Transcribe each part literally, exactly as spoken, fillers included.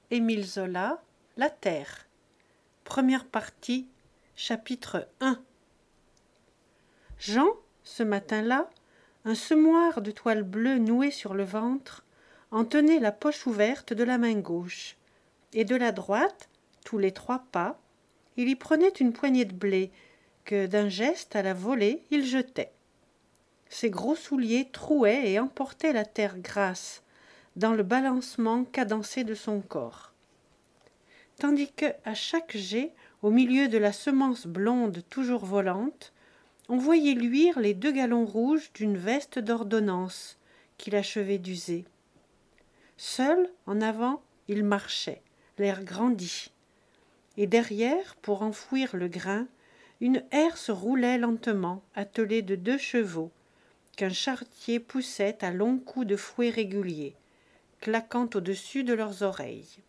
Émile Zola, La Terre. Première partie, chapitre un. Jean, ce matin-là, un semoir de toile bleue noué sur le ventre, en tenait la poche ouverte de la main gauche, et de la droite, tous les trois pas, il y prenait une poignée de blé que, d'un geste à la volée, il jetait. Ses gros souliers trouaient et emportaient la terre grasse dans le balancement cadencé de son corps. Tandis que, à chaque jet, au milieu de la semence blonde toujours volante, on voyait luire les deux galons rouges d'une veste d'ordonnance qu'il achevait d'user. Seul, en avant, il marchait, l'air grandi. Et derrière, pour enfouir le grain, une herse roulait lentement, attelée de deux chevaux, qu'un charretier poussait à longs coups de fouet réguliers, claquant au-dessus de leurs oreilles.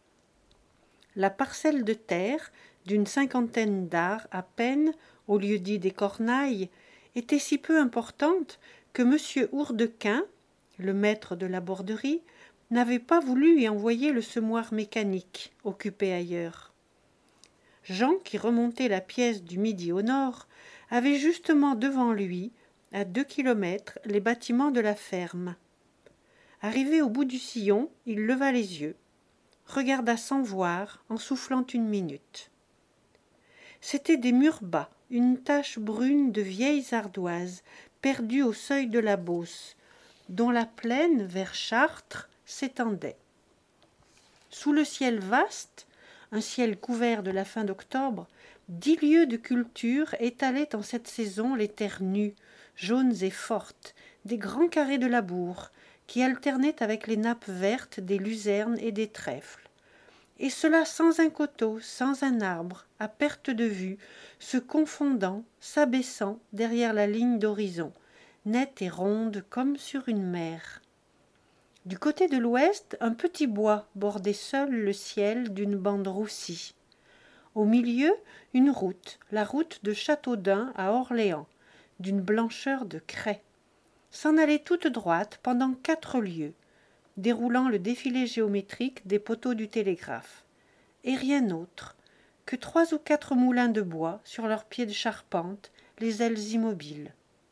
La parcelle de terre, d'une cinquantaine d'arts à peine, au lieu dit des cornailles, était si peu importante que M. Hourdequin, le maître de la borderie, n'avait pas voulu y envoyer le semoir mécanique, occupé ailleurs. Jean, qui remontait la pièce du midi au nord, avait justement devant lui, à deux kilomètres, les bâtiments de la ferme. Arrivé au bout du sillon, il leva les yeux, regarda sans voir, en soufflant une minute. C'étaient des murs bas, une tache brune de vieilles ardoises, perdues au seuil de la Beauce, dont la plaine, vers Chartres, s'étendait. Sous le ciel vaste, un ciel couvert de la fin d'octobre, dix lieues de culture étalaient en cette saison les terres nues, jaunes et fortes, des grands carrés de labour, qui alternaient avec les nappes vertes des luzernes et des trèfles. Et cela sans un coteau, sans un arbre, à perte de vue, se confondant, s'abaissant derrière la ligne d'horizon, nette et ronde comme sur une mer. Du côté de l'ouest, un petit bois bordait seul le ciel d'une bande roussie. Au milieu, une route, la route de Châteaudun à Orléans, d'une blancheur de craie, s'en allait toute droite pendant quatre lieues, déroulant le défilé géométrique des poteaux du télégraphe, et rien autre que trois ou quatre moulins de bois sur leurs pieds de charpente, les ailes immobiles.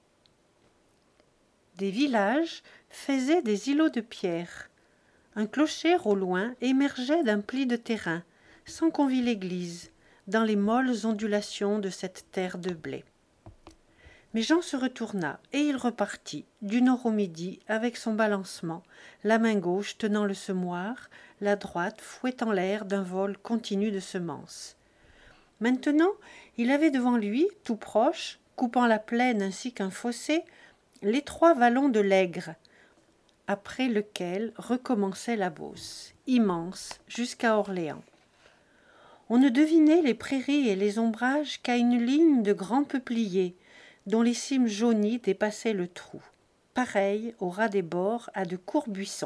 Des villages faisaient des îlots de pierre. Un clocher au loin émergeait d'un pli de terrain, sans qu'on vît l'église, dans les molles ondulations de cette terre de blé. Mais Jean se retourna, et il repartit, du nord au midi, avec son balancement, la main gauche tenant le semoir, la droite fouettant l'air d'un vol continu de semences. Maintenant, il avait devant lui, tout proche, coupant la plaine ainsi qu'un fossé, l'étroit vallon de l'Aigre, après lequel recommençait la Beauce, immense, jusqu'à Orléans. On ne devinait les prairies et les ombrages qu'à une ligne de grands peupliers, dont les cimes jaunies dépassaient le trou, pareil au ras des bords à de courts buissons.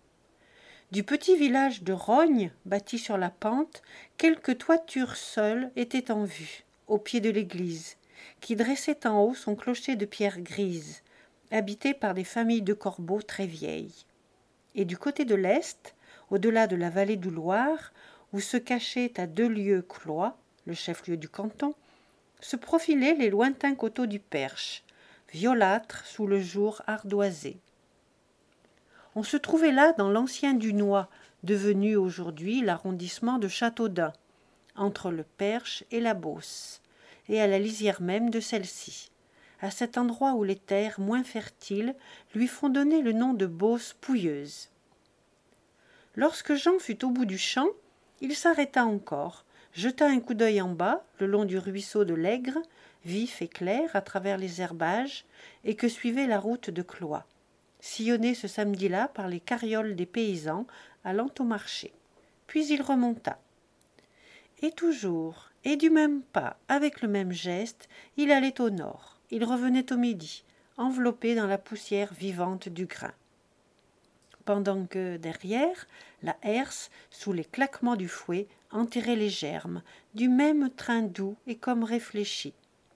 Du petit village de Rognes, bâti sur la pente, quelques toitures seules étaient en vue, au pied de l'église, qui dressait en haut son clocher de pierre grise, habité par des familles de corbeaux très vieilles. Et du côté de l'est, au-delà de la vallée du Loir, où se cachait à deux lieues Cloyes, le chef-lieu du canton, se profilaient les lointains coteaux du Perche, violâtres sous le jour ardoisé. On se trouvait là dans l'ancien Dunois, devenu aujourd'hui l'arrondissement de Châteaudun, entre le Perche et la Beauce, et à la lisière même de celle-ci, à cet endroit où les terres moins fertiles lui font donner le nom de Beauce pouilleuse. Lorsque Jean fut au bout du champ, il s'arrêta encore, jeta un coup d'œil en bas, le long du ruisseau de l'Aigre, vif et clair à travers les herbages, et que suivait la route de Cloyes, sillonnée ce samedi-là par les carrioles des paysans allant au marché. Puis il remonta. Et toujours, et du même pas, avec le même geste, il allait au nord, il revenait au midi, enveloppé dans la poussière vivante du grain. Pendant que, derrière, la herse, sous les claquements du fouet, enterrait les germes, du même train doux et comme réfléchi.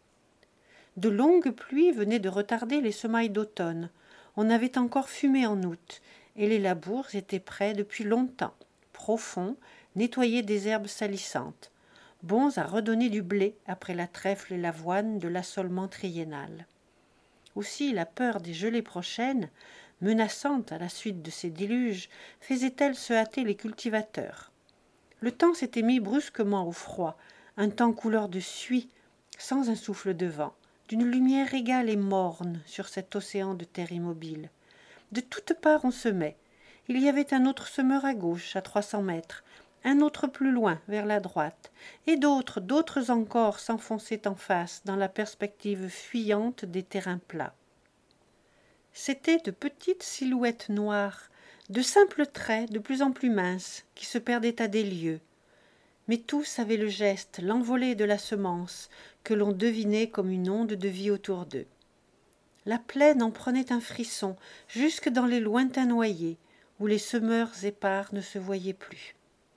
De longues pluies venaient de retarder les semailles d'automne. On avait encore fumé en août, et les labours étaient prêts depuis longtemps, profonds, nettoyés des herbes salissantes, bons à redonner du blé après la trèfle et l'avoine de l'assolement triennal. Aussi la peur des gelées prochaines, menaçante à la suite de ces déluges, faisait-elle se hâter les cultivateurs. Le temps s'était mis brusquement au froid, un temps couleur de suie, sans un souffle de vent, d'une lumière égale et morne sur cet océan de terre immobile. De toutes parts on semait. Il y avait un autre semeur à gauche, à trois cents mètres, un autre plus loin, vers la droite, et d'autres, d'autres encore s'enfonçaient en face, dans la perspective fuyante des terrains plats. C'étaient de petites silhouettes noires, de simples traits de plus en plus minces, qui se perdaient à des lieues. Mais tous avaient le geste, l'envolée de la semence, que l'on devinait comme une onde de vie autour d'eux. La plaine en prenait un frisson, jusque dans les lointains noyers, où les semeurs épars ne se voyaient plus.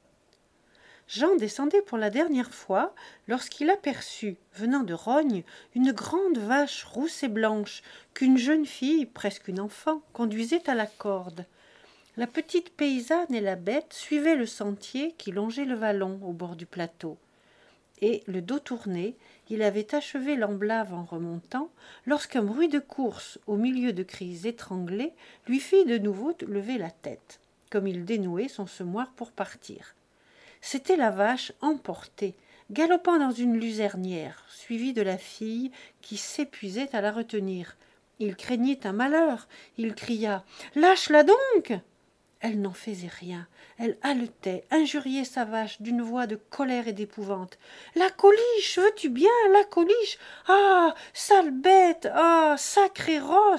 Jean descendait pour la dernière fois lorsqu'il aperçut, venant de Rognes, une grande vache rousse et blanche qu'une jeune fille, presque une enfant, conduisait à la corde. La petite paysanne et la bête suivaient le sentier qui longeait le vallon au bord du plateau. Et, le dos tourné, il avait achevé l'emblave en remontant, lorsqu'un bruit de course, au milieu de cris étranglés, lui fit de nouveau lever la tête, comme il dénouait son semoir pour partir. C'était la vache emportée, galopant dans une luzernière, suivie de la fille qui s'épuisait à la retenir. Il craignit un malheur, il cria « Lâche-la donc !» Elle n'en faisait rien, elle haletait, injuriait sa vache d'une voix de colère et d'épouvante. « La Coliche, veux-tu bien, la Coliche ? Ah, sale bête, ah, sacrée rosse !»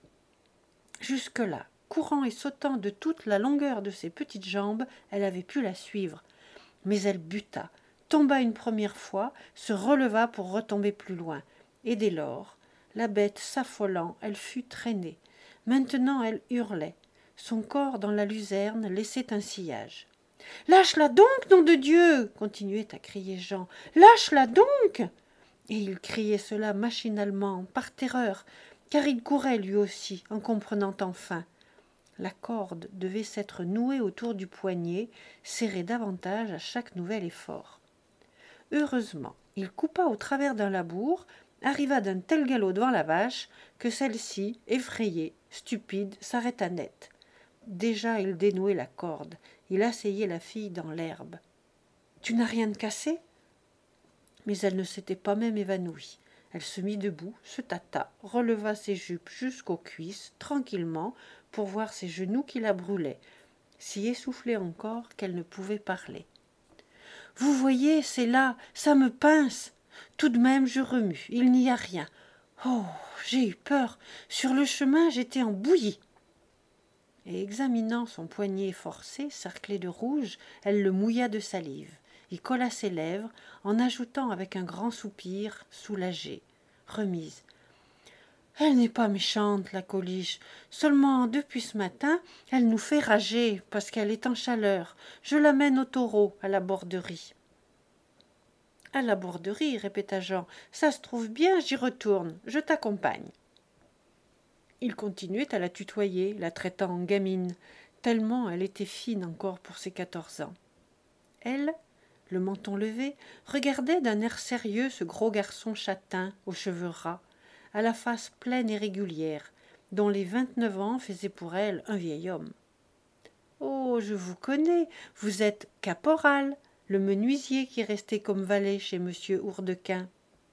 Jusque-là, courant et sautant de toute la longueur de ses petites jambes, elle avait pu la suivre. Mais elle buta, tomba une première fois, se releva pour retomber plus loin. Et dès lors, la bête s'affolant, elle fut traînée. Maintenant elle hurlait. Son corps dans la luzerne laissait un sillage. « Lâche-la donc, nom de Dieu !» continuait à crier Jean. « Lâche-la donc !» Et il criait cela machinalement, par terreur, car il courait lui aussi, en comprenant enfin. La corde devait s'être nouée autour du poignet, serrée davantage à chaque nouvel effort. Heureusement, il coupa au travers d'un labour, arriva d'un tel galop devant la vache que celle-ci, effrayée, stupide, s'arrêta net. Déjà il dénouait la corde, il asseyait la fille dans l'herbe. « Tu n'as rien de cassé ?» Mais elle ne s'était pas même évanouie. Elle se mit debout, se tâta, releva ses jupes jusqu'aux cuisses, tranquillement, pour voir ses genoux qui la brûlaient, si essoufflée encore qu'elle ne pouvait parler. « Vous voyez, c'est là, ça me pince. Tout de même, je remue, il n'y a rien. Oh, j'ai eu peur. Sur le chemin, j'étais en bouillie. » Et examinant son poignet forcé, cerclé de rouge, elle le mouilla de salive, y colla ses lèvres, en ajoutant avec un grand soupir, soulagé, remise. « Elle n'est pas méchante, la Coliche. Seulement, depuis ce matin, elle nous fait rager, parce qu'elle est en chaleur. Je l'amène au taureau, à la borderie. » « À la borderie, répéta Jean. Ça se trouve bien, j'y retourne. Je t'accompagne. » Il continuait à la tutoyer, la traitant en gamine, tellement elle était fine encore pour ses quatorze ans. Elle, le menton levé, regardait d'un air sérieux ce gros garçon châtain, aux cheveux ras, à la face pleine et régulière, dont les vingt-neuf ans faisaient pour elle un vieil homme. « Oh, je vous connais, vous êtes caporal, le menuisier qui restait comme valet chez monsieur Hourdequin. »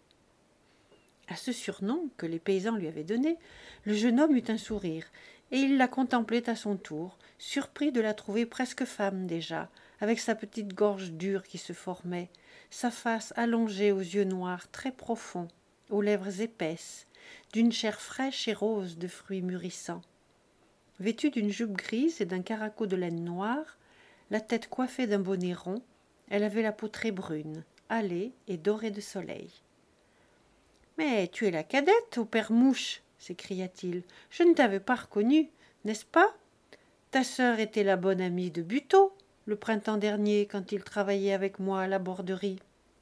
À ce surnom que les paysans lui avaient donné, le jeune homme eut un sourire, et il la contemplait à son tour, surpris de la trouver presque femme déjà, avec sa petite gorge dure qui se formait, sa face allongée aux yeux noirs très profonds, aux lèvres épaisses, d'une chair fraîche et rose de fruits mûrissants. Vêtue d'une jupe grise et d'un caraco de laine noire, la tête coiffée d'un bonnet rond, elle avait la peau très brune, hâlée et dorée de soleil. « Mais tu es la cadette au père Mouche !» s'écria-t-il. « Je ne t'avais pas reconnue, n'est-ce pas ? Ta sœur était la bonne amie de Buteau, le printemps dernier, quand il travaillait avec moi à la borderie. »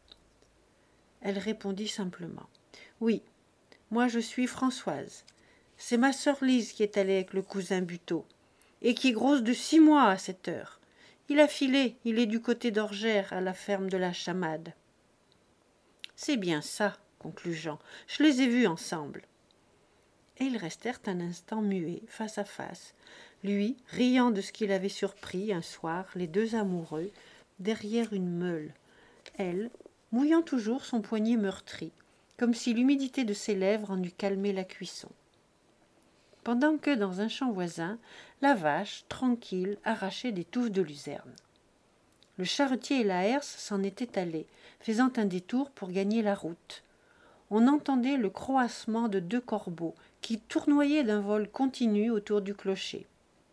Elle répondit simplement. « Oui, moi je suis Françoise. C'est ma sœur Lise qui est allée avec le cousin Buteau, et qui est grosse de six mois à cette heure. Il a filé, il est du côté d'Orgères, à la ferme de la Chamade. »« C'est bien ça, » conclut Jean, « je les ai vus ensemble. » Et ils restèrent un instant muets, face à face, lui riant de ce qu'il avait surpris un soir, les deux amoureux, derrière une meule, elle mouillant toujours son poignet meurtri, comme si l'humidité de ses lèvres en eût calmé la cuisson. Pendant que, dans un champ voisin, la vache, tranquille, arrachait des touffes de luzerne. Le charretier et la herse s'en étaient allés, faisant un détour pour gagner la route. On entendait le croassement de deux corbeaux qui tournoyaient d'un vol continu autour du clocher.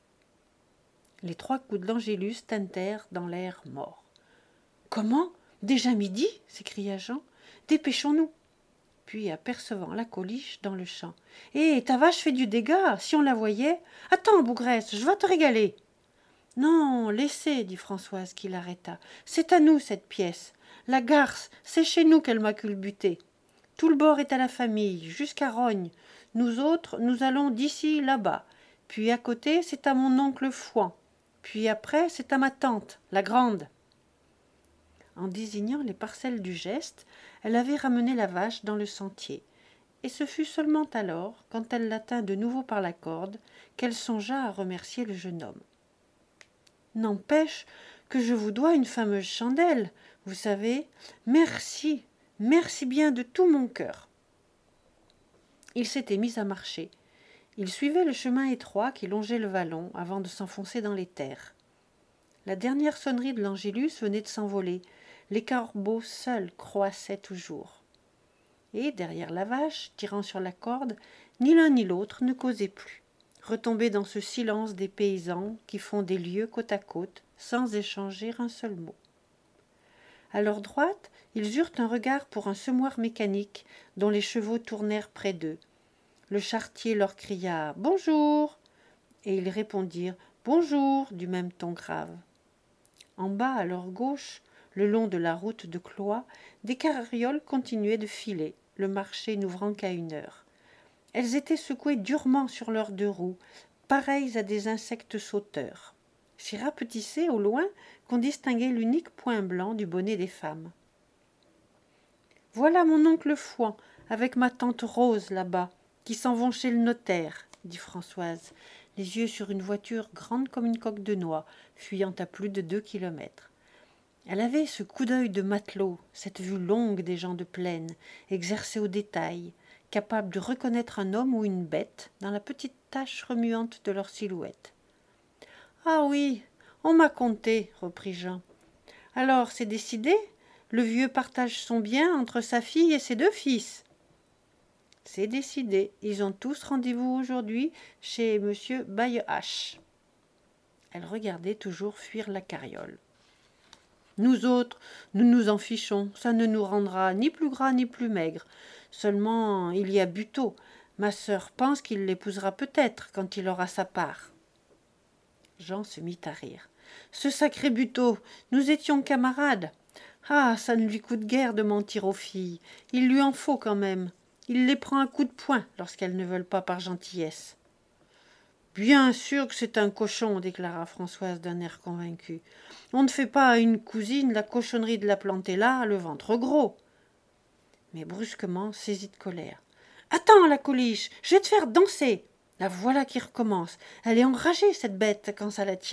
Les trois coups de l'Angélus tintèrent dans l'air mort. « Comment ? Déjà midi ?» s'écria Jean. « Dépêchons-nous !» Puis, apercevant la Coliche dans le champ. « Hé, ta vache fait du dégât, si on la voyait. Attends, Bougresse, je vais te régaler. »« Non, laissez, dit Françoise qui l'arrêta. C'est à nous, cette pièce. La garce, c'est chez nous qu'elle m'a culbuté. Tout le bord est à la famille, jusqu'à Rogne. Nous autres, nous allons d'ici là-bas. Puis à côté, c'est à mon oncle Fouan. Puis après, c'est à ma tante, la grande. » En désignant les parcelles du geste, elle avait ramené la vache dans le sentier. Et ce fut seulement alors, quand elle l'atteint de nouveau par la corde, qu'elle songea à remercier le jeune homme. « N'empêche que je vous dois une fameuse chandelle, vous savez. Merci, merci bien de tout mon cœur. » Il s'était mis à marcher. Il suivait le chemin étroit qui longeait le vallon avant de s'enfoncer dans les terres. La dernière sonnerie de l'Angélus venait de s'envoler. Les corbeaux seuls croassaient toujours. Et, derrière la vache, tirant sur la corde, ni l'un ni l'autre ne causaient plus, retombés dans ce silence des paysans qui font des lieues côte à côte, sans échanger un seul mot. À leur droite, ils eurent un regard pour un semoir mécanique dont les chevaux tournèrent près d'eux. Le charretier leur cria « Bonjour !» et ils répondirent « Bonjour !» du même ton grave. En bas, à leur gauche, le long de la route de Cloyes, des carrioles continuaient de filer, le marché n'ouvrant qu'à une heure. Elles étaient secouées durement sur leurs deux roues, pareilles à des insectes sauteurs, si rapetissées au loin qu'on distinguait l'unique point blanc du bonnet des femmes. « Voilà mon oncle Fouan, avec ma tante Rose là-bas, qui s'en vont chez le notaire, » dit Françoise, les yeux sur une voiture grande comme une coque de noix, fuyant à plus de deux kilomètres. Elle avait ce coup d'œil de matelot, cette vue longue des gens de plaine, exercée au détail, capable de reconnaître un homme ou une bête dans la petite tache remuante de leur silhouette. « Ah oui, on m'a conté, » reprit Jean. « Alors, c'est décidé ? Le vieux partage son bien entre sa fille et ses deux fils. » « C'est décidé. Ils ont tous rendez-vous aujourd'hui chez monsieur Baillehache. » Elle regardait toujours fuir la carriole. « Nous autres, nous nous en fichons. Ça ne nous rendra ni plus gras ni plus maigres. Seulement, il y a Buteau. Ma sœur pense qu'il l'épousera peut-être quand il aura sa part. » Jean se mit à rire. « Ce sacré Buteau, nous étions camarades. Ah, ça ne lui coûte guère de mentir aux filles. Il lui en faut quand même. Il les prend à coups de poing lorsqu'elles ne veulent pas par gentillesse. »« Bien sûr que c'est un cochon, » déclara Françoise d'un air convaincu. « On ne fait pas à une cousine la cochonnerie de la planter là, le ventre gros. » Mais brusquement, saisie de colère. « Attends, la Coliche, je vais te faire danser. La voilà qui recommence. Elle est enragée, cette bête, quand ça la tient. »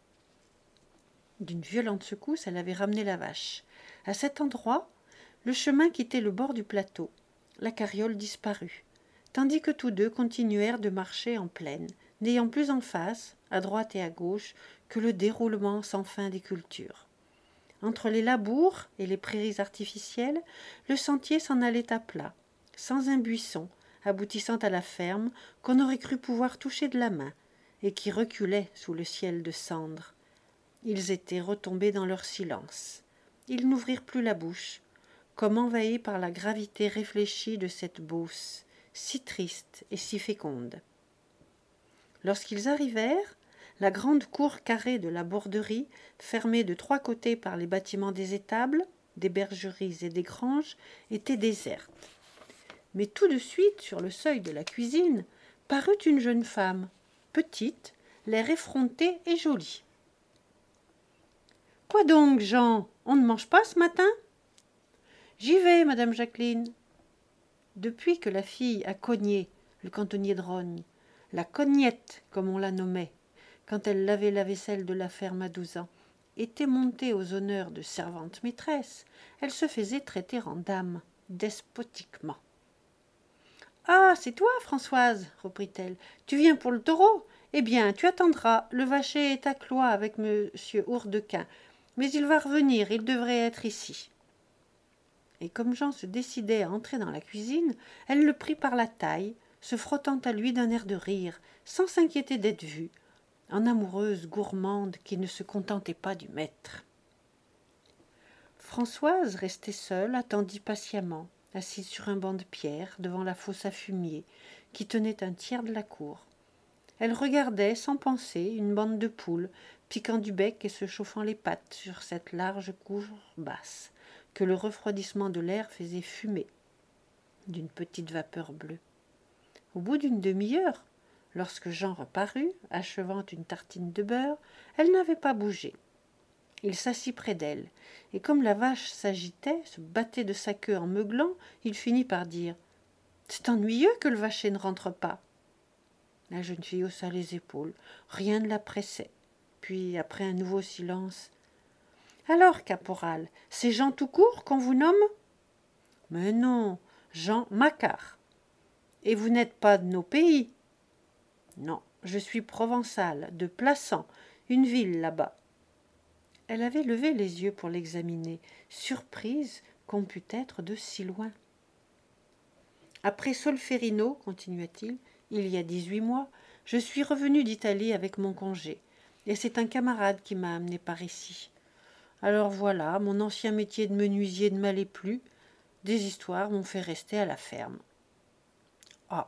D'une violente secousse, elle avait ramené la vache. À cet endroit, le chemin quittait le bord du plateau. La carriole disparut, tandis que tous deux continuèrent de marcher en plaine, n'ayant plus en face, à droite et à gauche, que le déroulement sans fin des cultures. Entre les labours et les prairies artificielles, le sentier s'en allait à plat, sans un buisson, aboutissant à la ferme qu'on aurait cru pouvoir toucher de la main, et qui reculait sous le ciel de cendre. Ils étaient retombés dans leur silence. Ils n'ouvrirent plus la bouche, comme envahis par la gravité réfléchie de cette Beauce, si triste et si féconde. Lorsqu'ils arrivèrent, la grande cour carrée de la Borderie, fermée de trois côtés par les bâtiments des étables, des bergeries et des granges, était déserte. Mais tout de suite, sur le seuil de la cuisine, parut une jeune femme, petite, l'air effronté et jolie. Quoi donc, Jean? On ne mange pas ce matin? J'y vais, madame Jacqueline. Depuis que la fille a cogné, le cantonnier de Rogne, la cognette, comme on la nommait, quand elle lavait la vaisselle de la ferme à douze ans, était montée aux honneurs de servante maîtresse, elle se faisait traiter en dame, despotiquement. Ah, c'est toi, Françoise, reprit-elle. Tu viens pour le taureau? Eh bien, tu attendras. Le vacher est à Cloyes avec monsieur Hourdequin. Mais il va revenir, il devrait être ici. Et comme Jean se décidait à entrer dans la cuisine, elle le prit par la taille, se frottant à lui d'un air de rire, sans s'inquiéter d'être vue, en amoureuse gourmande qui ne se contentait pas du maître. Françoise, restée seule, attendit patiemment, assise sur un banc de pierre devant la fosse à fumier qui tenait un tiers de la cour. Elle regardait sans penser une bande de poules piquant du bec et se chauffant les pattes sur cette large cour basse que le refroidissement de l'air faisait fumer d'une petite vapeur bleue. Au bout d'une demi-heure, lorsque Jean reparut, achevant une tartine de beurre, elle n'avait pas bougé. Il s'assit près d'elle, et comme la vache s'agitait, se battait de sa queue en meuglant, il finit par dire « C'est ennuyeux que le vacher ne rentre pas. » La jeune fille haussa les épaules, rien ne la pressait. Puis, après un nouveau silence, « Alors, caporal, c'est Jean tout court qu'on vous nomme ?»« Mais non, Jean Macquart. Et vous n'êtes pas de nos pays ?»« Non, je suis provençale, de Plassans, une ville là-bas. » Elle avait levé les yeux pour l'examiner, surprise qu'on pût être de si loin. « Après Solferino, continua-t-il, il y a dix-huit mois, je suis revenu d'Italie avec mon congé, et c'est un camarade qui m'a amené par ici. Alors voilà, mon ancien métier de menuisier ne m'allait plus, des histoires m'ont fait rester à la ferme. »« Ah !»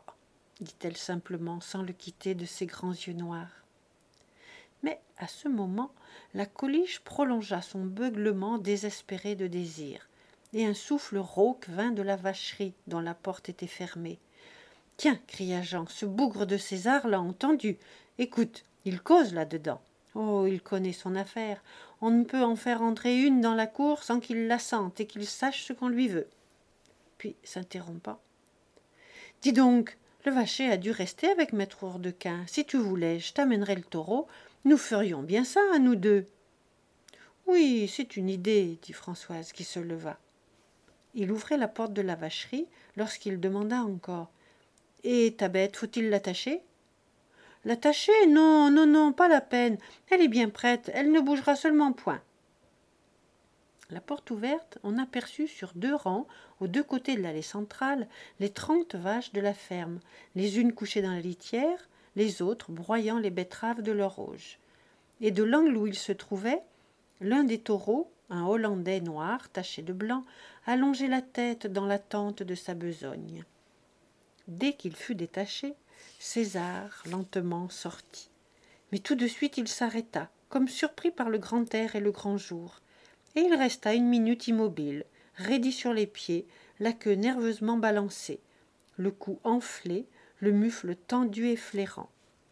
dit-elle simplement, sans le quitter de ses grands yeux noirs. Mais à ce moment, la coliche prolongea son beuglement désespéré de désir, et un souffle rauque vint de la vacherie dont la porte était fermée. « Tiens, cria Jean, ce bougre de César l'a entendu. Écoute, il cause là-dedans. Oh, il connaît son affaire. On ne peut en faire entrer une dans la cour sans qu'il la sente et qu'il sache ce qu'on lui veut. » Puis, s'interrompant, « Dis donc, le vacher a dû rester avec maître Hourdequin. Si tu voulais, je t'amènerais le taureau. Nous ferions bien ça, à nous deux. »« Oui, c'est une idée, dit Françoise, qui se leva. Il ouvrait la porte de la vacherie lorsqu'il demanda encore. « Et ta bête, faut-il l'attacher ?»« L'attacher? Non, non, non, pas la peine. Elle est bien prête, elle ne bougera seulement point. » La porte ouverte, on aperçut sur deux rangs, aux deux côtés de l'allée centrale, les trente vaches de la ferme, les unes couchées dans la litière, les autres broyant les betteraves de leur auge. Et de l'angle où ils se trouvaient, l'un des taureaux, un Hollandais noir taché de blanc, allongeait la tête dans l'attente de sa besogne. Dès qu'il fut détaché, César lentement sortit. Mais tout de suite il s'arrêta, comme surpris par le grand air et le grand jour, et il resta une minute immobile, raidi sur les pieds, la queue nerveusement balancée, le cou enflé, le mufle tendu et flairant.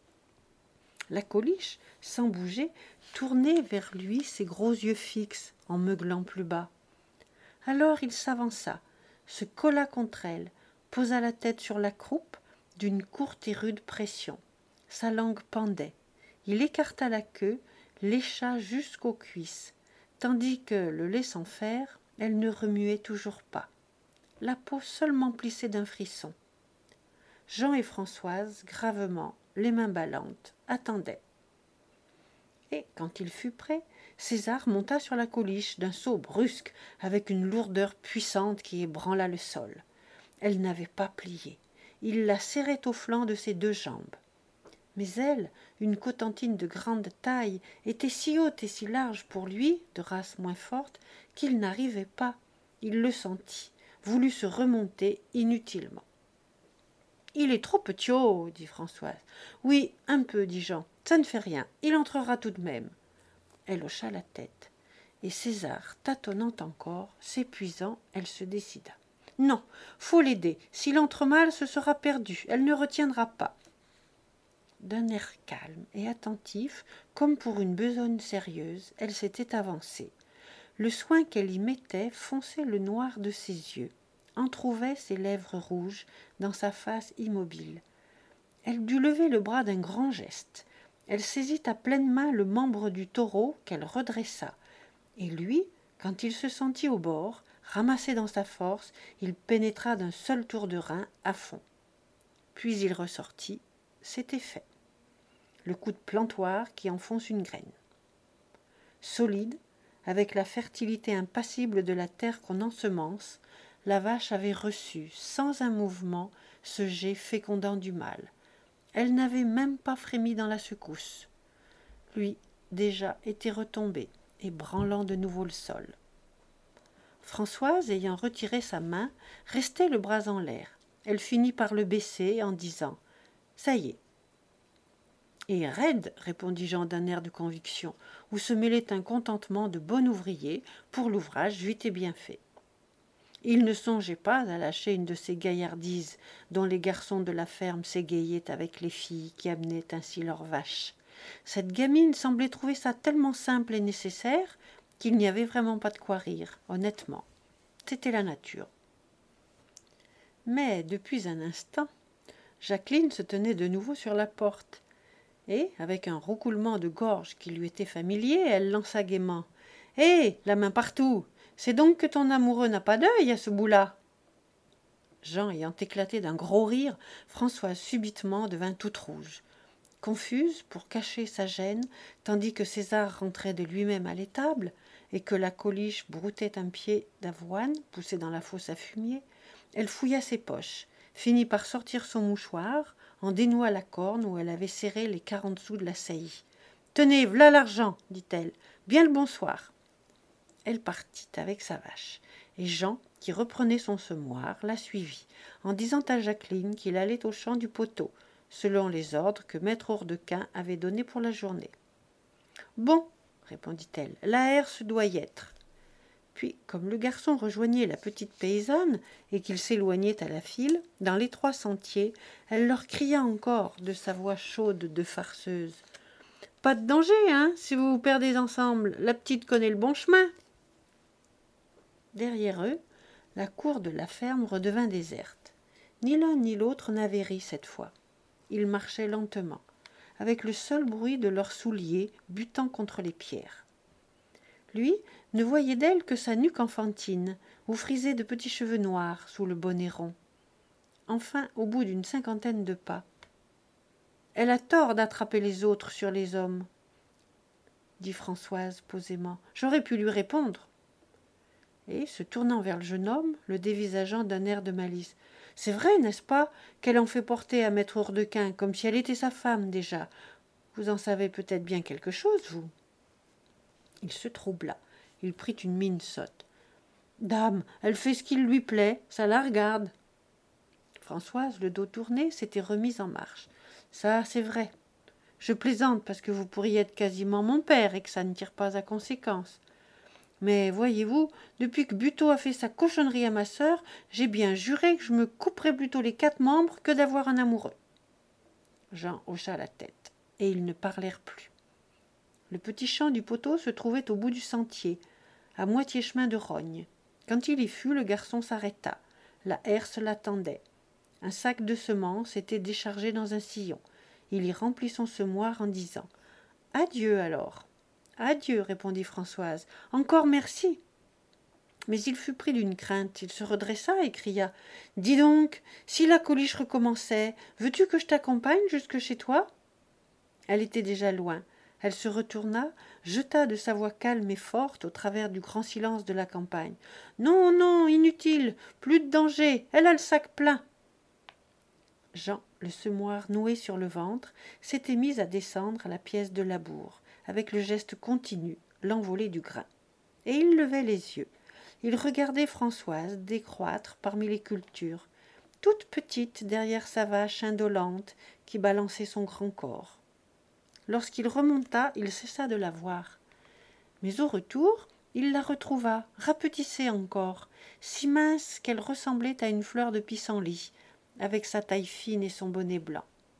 La coliche, sans bouger, tournait vers lui ses gros yeux fixes, en meuglant plus bas. Alors il s'avança, se colla contre elle, posa la tête sur la croupe d'une courte et rude pression. Sa langue pendait. Il écarta la queue, lécha jusqu'aux cuisses, tandis que, le laissant faire, elle ne remuait toujours pas. La peau seulement plissée d'un frisson. Jean et Françoise, gravement, les mains ballantes, attendaient. Et, quand il fut prêt, César monta sur la coliche d'un saut brusque, avec une lourdeur puissante qui ébranla le sol. Elle n'avait pas plié. Il la serrait au flanc de ses deux jambes. Mais elle, une cotentine de grande taille, était si haute et si large pour lui, de race moins forte, qu'il n'arrivait pas. Il le sentit, voulut se remonter inutilement. « Il est trop petiot, dit Françoise. « Oui, un peu, dit Jean. Ça ne fait rien, il entrera tout de même. » Elle hocha la tête, et César, tâtonnant encore, s'épuisant, elle se décida. « Non, faut l'aider. S'il entre mal, ce sera perdu. Elle ne retiendra pas. » d'un air calme et attentif, comme pour une besogne sérieuse, elle s'était avancée. Le soin qu'elle y mettait fonçait le noir de ses yeux, entrouvait ses lèvres rouges dans sa face immobile. Elle dut lever le bras d'un grand geste. Elle saisit à pleine main le membre du taureau qu'elle redressa. Et lui, quand il se sentit au bord, ramassé dans sa force, il pénétra d'un seul tour de rein à fond. Puis il ressortit, c'était fait. Le coup de plantoir qui enfonce une graine. Solide, avec la fertilité impassible de la terre qu'on ensemence, la vache avait reçu, sans un mouvement, ce jet fécondant du mâle. Elle n'avait même pas frémi dans la secousse. Lui, déjà, était retombé, ébranlant de nouveau le sol. Françoise, ayant retiré sa main, restait le bras en l'air. Elle finit par le baisser en disant « Ça y est ». Et raide, répondit Jean d'un air de conviction, où se mêlait un contentement de bon ouvrier pour l'ouvrage vite et bien fait. Il ne songeait pas à lâcher une de ces gaillardises dont les garçons de la ferme s'égayaient avec les filles qui amenaient ainsi leurs vaches. Cette gamine semblait trouver ça tellement simple et nécessaire qu'il n'y avait vraiment pas de quoi rire, honnêtement. C'était la nature. Mais depuis un instant, Jacqueline se tenait de nouveau sur la porte, et, avec un roucoulement de gorge qui lui était familier, elle lança gaiement. « Hé, la main partout! C'est donc que ton amoureux n'a pas d'œil à ce bout-là !» Jean ayant éclaté d'un gros rire, Françoise subitement devint toute rouge. Confuse, pour cacher sa gêne, tandis que César rentrait de lui-même à l'étable, et que la coliche broutait un pied d'avoine poussé dans la fosse à fumier, elle fouilla ses poches, finit par sortir son mouchoir, en dénoua la corne où elle avait serré les quarante sous de la saillie. « Tenez, v'là l'argent, dit-elle. Bien le bonsoir. » Elle partit avec sa vache, et Jean, qui reprenait son semoir, la suivit, en disant à Jacqueline qu'il allait au champ du poteau, selon les ordres que maître Hourdequin avait donnés pour la journée. « Bon, répondit-elle, la herse doit y être. » Puis, comme le garçon rejoignait la petite paysanne et qu'il s'éloignait à la file, dans l'étroit sentier, elle leur cria encore de sa voix chaude de farceuse. « Pas de danger, hein, si vous vous perdez ensemble, la petite connaît le bon chemin. » Derrière eux, la cour de la ferme redevint déserte. Ni l'un ni l'autre n'avait ri cette fois. Ils marchaient lentement, avec le seul bruit de leurs souliers butant contre les pierres. Lui ne voyait d'elle que sa nuque enfantine, où frisaient de petits cheveux noirs sous le bonnet rond. Enfin, au bout d'une cinquantaine de pas, « Elle a tort d'attraper les autres sur les hommes, » dit Françoise posément. « J'aurais pu lui répondre. » Et, se tournant vers le jeune homme, le dévisageant d'un air de malice. « C'est vrai, n'est-ce pas, qu'elle en fait porter à maître Hourdequin, comme si elle était sa femme déjà. Vous en savez peut-être bien quelque chose, vous ?» Il se troubla. Il prit une mine sotte. « Dame, elle fait ce qu'il lui plaît, ça la regarde. » Françoise, le dos tourné, s'était remise en marche. « Ça, c'est vrai. Je plaisante parce que vous pourriez être quasiment mon père et que ça ne tire pas à conséquence. Mais voyez-vous, depuis que Buteau a fait sa cochonnerie à ma sœur, j'ai bien juré que je me couperais plutôt les quatre membres que d'avoir un amoureux. » Jean hocha la tête, et ils ne parlèrent plus. Le petit champ du poteau se trouvait au bout du sentier, à moitié chemin de rogne. Quand il y fut, le garçon s'arrêta. La herse l'attendait. Un sac de semences était déchargé dans un sillon. Il y remplit son semoir en disant « Adieu alors. »« Adieu, répondit Françoise. Encore merci. » Mais il fut pris d'une crainte. Il se redressa et cria « Dis donc, si la coliche recommençait, veux-tu que je t'accompagne jusque chez toi ?» Elle était déjà loin. Elle se retourna, jeta de sa voix calme et forte au travers du grand silence de la campagne. « Non, non, inutile, plus de danger, elle a le sac plein. » Jean, le semoir noué sur le ventre, s'était mis à descendre à la pièce de labour, avec le geste continu, l'envolée du grain. Et il levait les yeux. Il regardait Françoise décroître parmi les cultures, toute petite derrière sa vache indolente qui balançait son grand corps. Lorsqu'il remonta, il cessa de la voir. Mais au retour, il la retrouva, rapetissée encore, si mince qu'elle ressemblait à une fleur de pissenlit, avec sa taille fine et son bonnet blanc.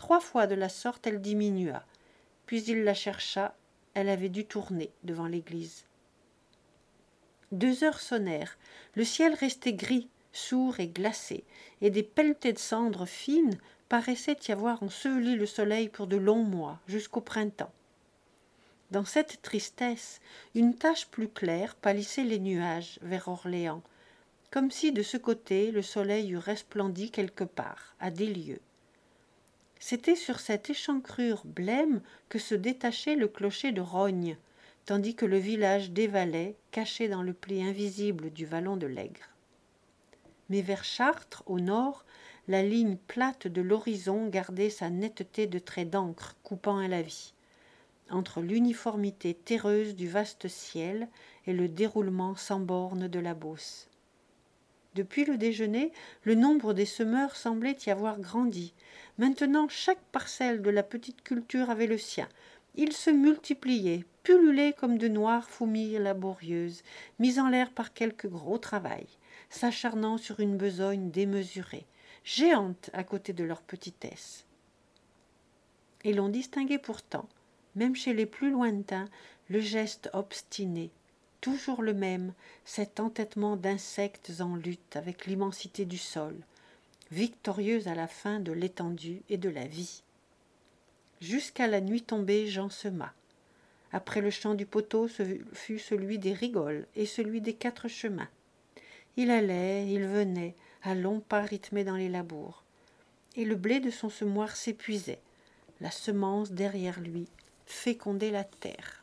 Trois fois de la sorte elle diminua, puis il la chercha, elle avait dû tourner devant l'église. Deux heures sonnèrent, le ciel restait gris, sourd et glacé, et des pelletées de cendres fines paraissaient y avoir enseveli le soleil pour de longs mois, jusqu'au printemps. Dans cette tristesse, une tache plus claire pâlissait les nuages vers Orléans, comme si de ce côté le soleil eût resplendi quelque part, à des lieues. C'était sur cette échancrure blême que se détachait le clocher de Rognes, tandis que le village dévalait, caché dans le pli invisible du vallon de l'Aigre. Mais vers Chartres, au nord, la ligne plate de l'horizon gardait sa netteté de traits d'encre coupant à la vie, entre l'uniformité terreuse du vaste ciel et le déroulement sans bornes de la Beauce. Depuis le déjeuner, le nombre des semeurs semblait y avoir grandi. Maintenant, chaque parcelle de la petite culture avait le sien. Ils se multipliaient, pullulaient comme de noires fourmis laborieuses, mises en l'air par quelque gros travail, s'acharnant sur une besogne démesurée, géante à côté de leur petitesse. Et l'on distinguait pourtant, même chez les plus lointains, le geste obstiné, toujours le même, cet entêtement d'insectes en lutte avec l'immensité du sol, victorieuse à la fin de l'étendue et de la vie. Jusqu'à la nuit tombée, Jean sema. Après le chant du poteau, ce fut celui des rigoles et celui des quatre chemins. Il allait, il venait, à longs pas rythmés dans les labours. Et le blé de son semoir s'épuisait. La semence derrière lui fécondait la terre.